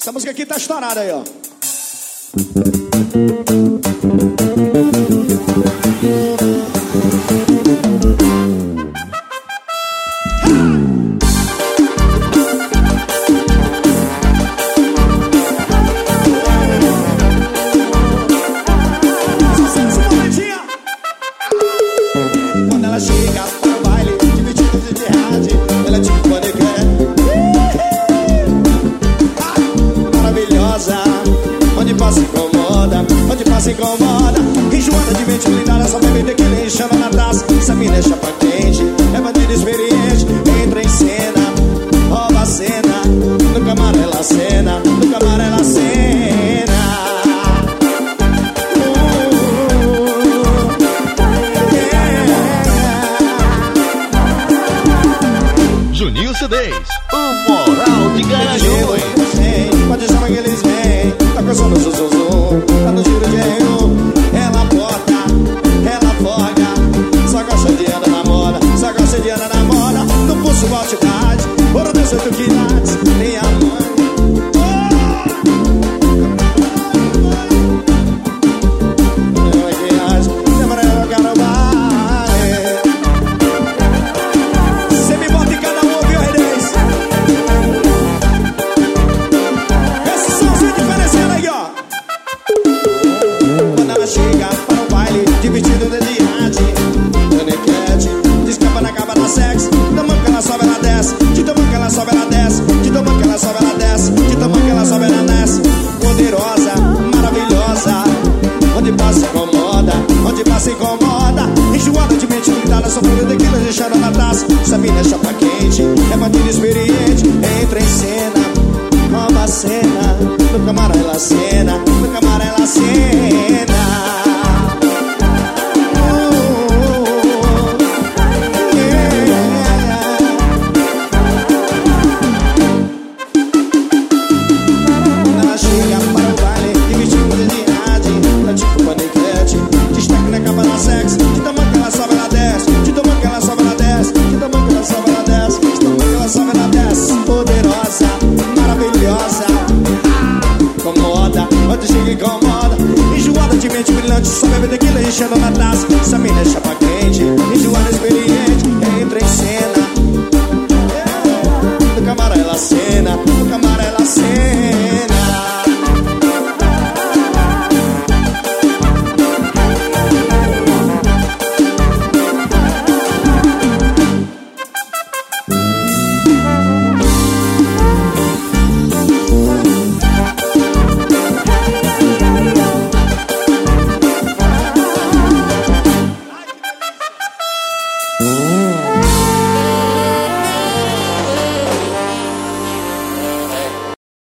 Essa música aqui tá estourada aí, ó. Quando ela chega para o baile, dividido de rádio, ela é tipo bonequete. Maravilhosa, onde passa incomoda, enjoada de mente blindada, só bebe tequila enchendo na taça. Essa mina é chapa quente, é bandido experiente, entra em cena, rouba a cena, no camarão ela cena, no camarão ela cena. Juninho C10, o moral de Garanhuns. Pode chamar que eles vêm, tá coçando o zuzuzum, tá no giro de erro. Ela bota, ela folga, só gosta de andar na moda, só gosta de andar na moda. No pulso altidade, ouro 18 quilates, nem a mãe. Chega para o baile, divertido de arte, bonequete, descapa na capa da sexo. De tamanho que ela sobe, ela desce, de tamanho que ela sobe, ela desce, de tamanho que ela sobe, ela desce, de tamanho que ela sobe, ela desce. Poderosa, maravilhosa, onde passa incomoda, enjoada de mente blindada, sofrendo tequila, deixando na taça. Essa mina é chapa quente, é bandido experiente, entra em cena, rouba a cena, no camarão ela cena, no camarão ela cena. Ela chega para o baile, dividindo de rádio, ela tipo paniquete, destaque na capa da sexo, de tamanho que ela sobe, ela desce, de tamanho que ela sobe, ela desce, de tamanho que ela sobe, ela desce, de tamanho que ela sobe, ela desce. Poderosa, maravilhosa, incomoda, onde chega incomoda, enjoada de mente brilhante, só bebe tequila enchendo na taça.